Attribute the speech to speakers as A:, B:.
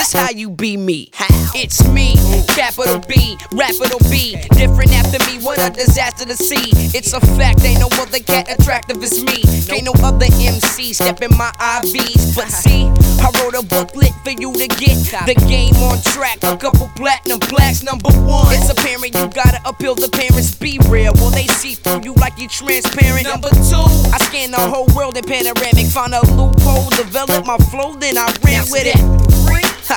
A: That's how you be me. It's me, capital B, rapital B. Different after me, what a disaster to see. It's a fact, ain't no other cat attractive as me. Ain't no other MC stepping my IVs. But see, I wrote a booklet for you to get the game on track. A couple platinum plaques, number one. It's apparent you gotta appeal to parents, be real. Will they see through you like you transparent? Number two, I scan the whole world in panoramic. Found a loophole, develop my flow, then I ran with it.